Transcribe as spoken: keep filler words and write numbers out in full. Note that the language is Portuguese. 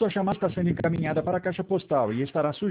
sua chamada está sendo encaminhada para a caixa postal e estará sujeita